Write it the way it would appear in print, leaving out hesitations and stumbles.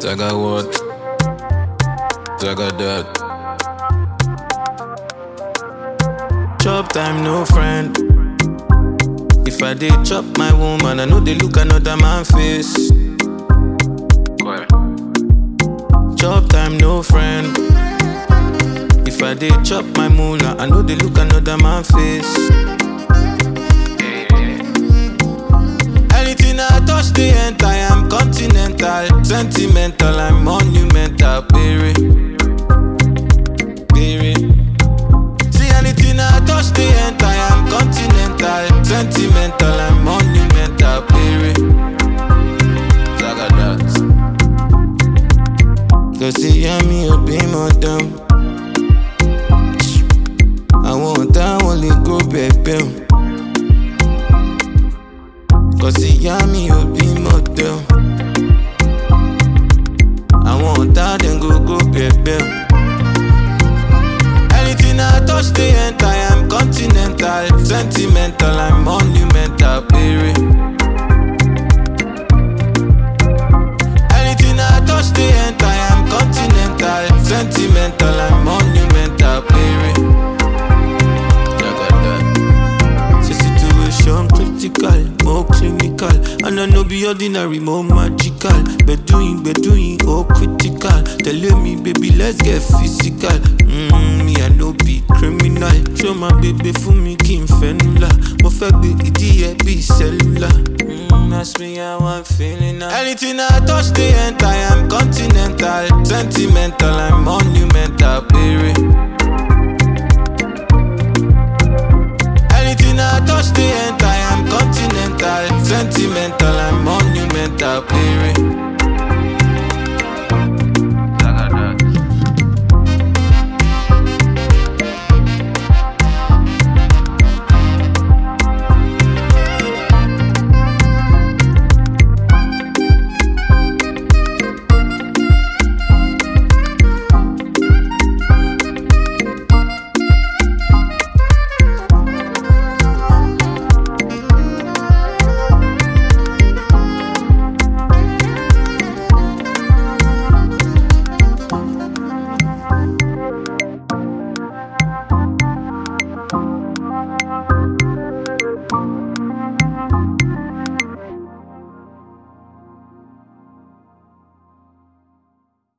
Zaga what? Zaga that. Chop time, no friend. If I did chop my woman, I know they look another man face. Chop time, no friend. If I did chop my moolah, I know they look another man face. Anything I touch, they enter. I am continental, sentimental, I'm monumental, baby. See anything I touch, they enter. I am continental, sentimental, I'm monumental, baby. Zaga that. Cause see me up in my down. I only go baby. Cause see me up in my down. I want that then go baby. Anything I touch, they enter. I am continental, sentimental, I'm monumental, baby. Anything I touch, they enter. I am continental, sentimental, I'm monumental, baby. Situation critical, more clinical, and I know be ordinary, more magical. Bedouin, oh critical. Telling me, baby, let's get physical. Me, I know be criminal. Show my baby for me, Kim Fenula. Mo fek be idiot, be cellular. Ask me how I'm feeling now. Anything I touch, they enter. I am continental, sentimental, I'm monumental, baby. Anything I touch, they enter. I am continental, sentimental, I'm monumental, baby.